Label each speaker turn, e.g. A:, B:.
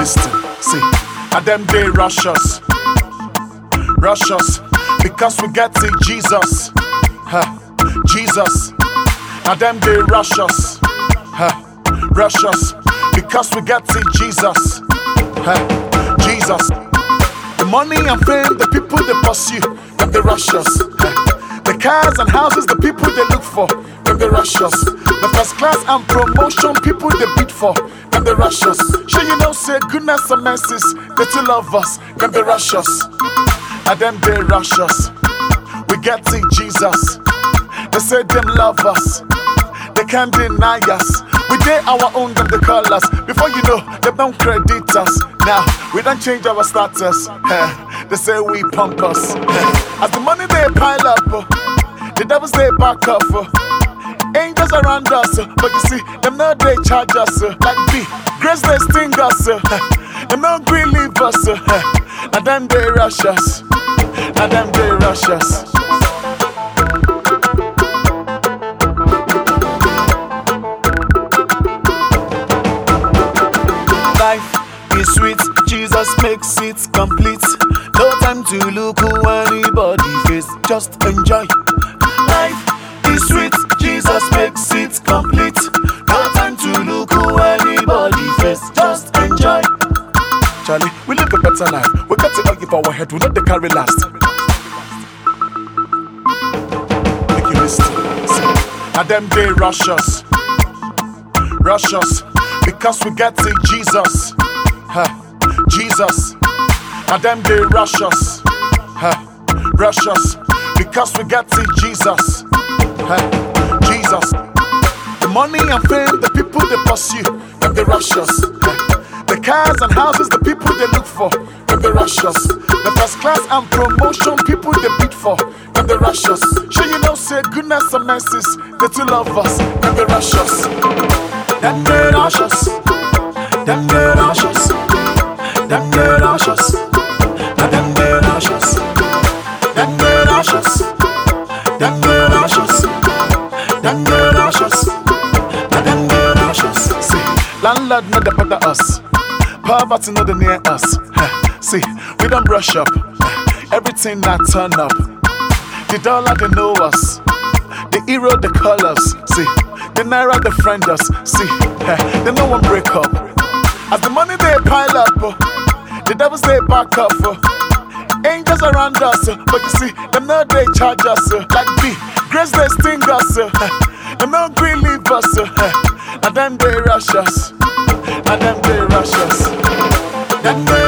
A: listen, see, and them they rush us, because we get to Jesus, Jesus. And them they rush us, because we get to Jesus, Jesus. The money and fame, the people they pursue, them they rush us. The cars and houses, the people they look for, them they rush us. The first class and promotion, people they bid for, them they rush us. Sure you know, say goodness and mercies, they to love us, them they rush us. And them they rush us. We get to Jesus. They say them love us. They can't deny us. We did our own, them they call us. Before you know, they don't credit us. Now, we don't change our status. They say we pump us. As the money they pile up, the devils they back up. Angels around us, but you see, them know they charge us. Like B, grace they sting us. Them no green leave us. And them they rush us. And them they rush us. Life is sweet, Jesus makes it complete. No time to look who anybody face, just enjoy. Life is sweet, Jesus makes it complete. No time to look who anybody face, just enjoy. Charlie, we live a better life. We got to argue for our head, we let the carry last. Make you listen. And them they rush us, because we get to Jesus, Jesus. And them they rush us, because we get to Jesus, Jesus. The money and fame, the people they pursue, them they rush us. The cars and houses, the people they look for, them they rush us. The first class and promotion, people they bid for, them they rush us. Sure you know, say goodness and mercies, they to love us, them they rush us. Them they rush us. Them they rush us. Them they rush us. Them they rush us. Them they rush us. Them they rush us. Them they rush us. Them they rush us. See, landlord no dey bother us. Poverty no dey near us. See, we don't brush up. Everything not turn up. The dollar they know us. The euro they call us. See, the naira they friend us. See, they no one break up. As the money they pile up, the devils they back up. Angels around us, but you see, them no they charge us. Like B, grace they sting us. Them no green leave us. And them they rush us. And them they rush us. Them they